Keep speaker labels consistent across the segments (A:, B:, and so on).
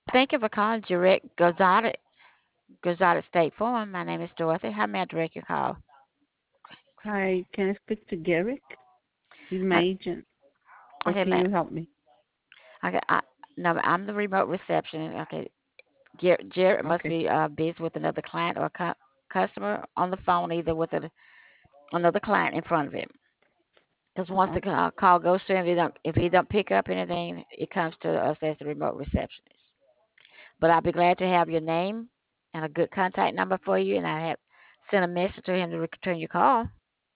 A: Thank you for calling Direct Gonzalez State Farm. My name is Dorothy. How may I direct your call?
B: Hi, can I speak to Garrick? He's my
A: Uh,
B: agent. Or
A: okay,
B: can you help me?
A: okay, no, I'm the remote reception. Okay, Jared must
B: Okay.
A: be busy with another client or customer on the phone, either with another client in front of him. Because once
B: Uh-huh.
A: the call goes to him, if he don't pick up anything, it comes to us as the remote receptionist. But I'll be glad to have your name and a good contact number for you, and I have sent a message to him to return your call.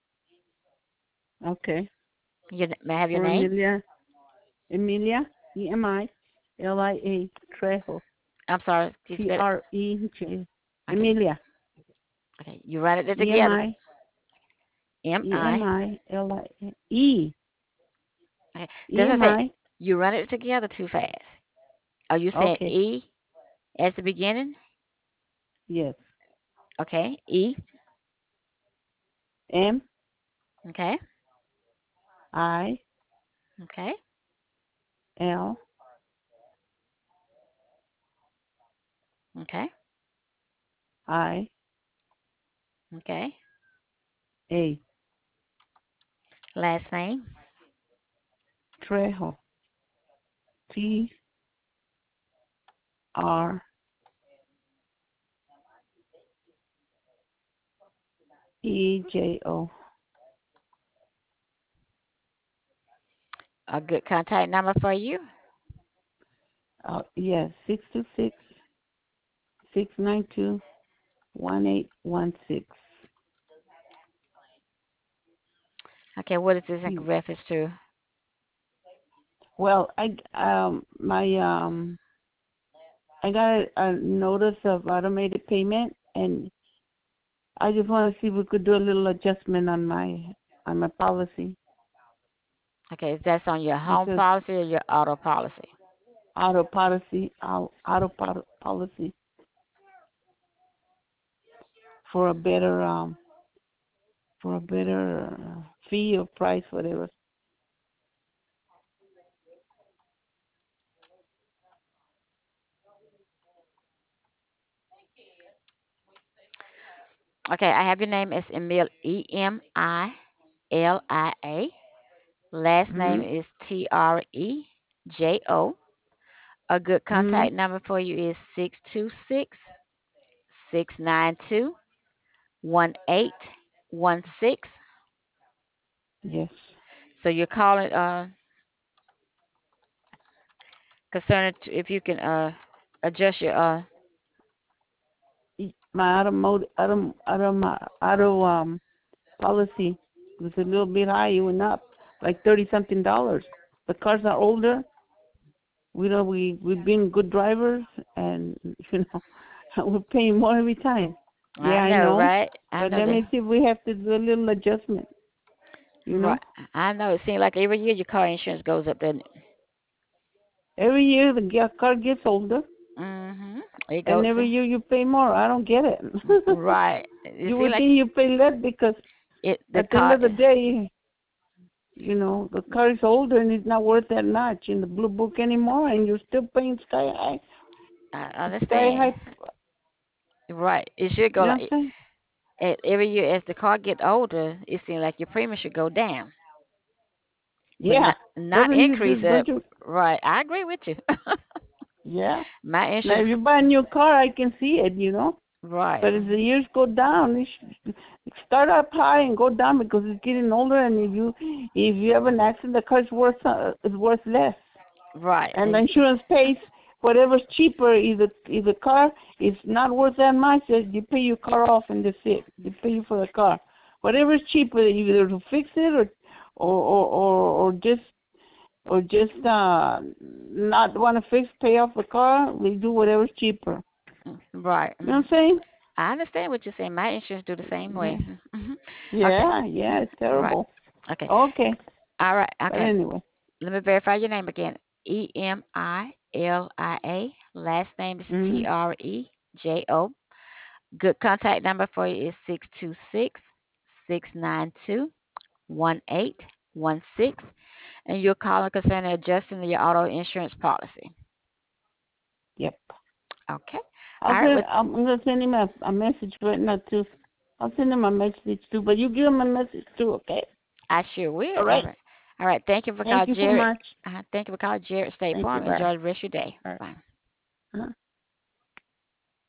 B: Okay.
A: May I have your
B: For
A: name?
B: Emilia, Emilia, Trejo,
A: I'm sorry, can you spell it?
B: Trej.
A: Okay,
B: Emilia,
A: okay. You run it together.
B: Emi,
A: M-I.
B: Emilie,
A: Okay. That's what I say.
B: Emi.
A: You run it together too fast. Are you saying
B: Okay.
A: E at the beginning?
B: Yes.
A: Okay. E.
B: M
A: Okay.
B: I
A: Okay.
B: L
A: Okay.
B: I
A: Okay.
B: A
A: Last name.
B: Trejo. Trejo.
A: A good contact number for you.
B: Yes, 626-692-1816.
A: Okay. What is this in reference to?
B: Well, I got a notice of automated payment, and I just want to see if we could do a little adjustment on my policy
A: Okay. Is that on your home
B: because
A: policy or your auto policy?
B: auto policy for a better fee or price, whatever.
A: Okay. I have your name as Emilia. Last name
B: Mhm.
A: is Trejo. A good
B: Mhm.
A: contact number for you is 626-692-1816.
B: Yes.
A: So you're calling concerning if you can adjust your
B: My auto policy was a little bit high. It went up like 30 something dollars. The cars are older. We've been good drivers, and we're paying more every time.
A: I
B: Yeah, I
A: know,
B: know.
A: right? I
B: But
A: know
B: let
A: that.
B: me see if we have to do a little adjustment. You
A: Right.
B: know,
A: I know. It seems like every year your car insurance goes up, doesn't it?
B: every year the car gets older,
A: It
B: and
A: goes
B: every year you pay more. I don't get it.
A: right. It
B: You
A: seems
B: would
A: like
B: think you pay less because
A: the
B: at the end
A: car.
B: of the day, the car is older and it's not worth that much in the blue book anymore, and you're still paying
A: I
B: sky
A: understand.
B: high.
A: Right. It should go
B: You know what
A: like
B: I'm saying?
A: every year as the car get older. It seems like your premium should go down, but
B: Yeah.
A: not
B: Doesn't you
A: increase
B: just
A: up.
B: don't you?
A: Right. I agree with you.
B: Yeah.
A: My
B: Now,
A: insurance.
B: if you buy a new car, I can see it.
A: Right.
B: But as the years go down, it start up high and go down because it's getting older. And if you have an accident, the car is worth less.
A: Right.
B: And the insurance pays whatever's cheaper. If the car is not worth that much, you pay your car off and that's it. They pay you for the car. Whatever's cheaper, either to fix it or just not want to pay off the car. They do whatever's cheaper.
A: Right.
B: You know what I'm saying?
A: I understand what you're saying. My insurance do the same
B: Yeah,
A: way. Okay.
B: yeah, it's
A: Right.
B: terrible.
A: Okay.
B: Okay,
A: All right.
B: but
A: Okay.
B: anyway,
A: Let me verify your name again. Emilia. Last name is
B: mm-hmm.
A: Trejo. Good contact number for you is 626-692-1816. And you're calling concerning adjusting your auto insurance policy.
B: Yep.
A: Okay. All right. With
B: I'm gonna send him a message right now too. I'll send him a message too, but you give him a message too, okay?
A: I sure will.
B: All
A: All
B: right.
A: right. All right. Thank you for
B: Thank
A: calling
B: you so
A: Jared.
B: much.
A: Thank you for calling Jared State
B: Thank you.
A: Farm.
B: Bye.
A: Enjoy the rest of your day.
B: All right.
A: Bye.
B: Uh-huh.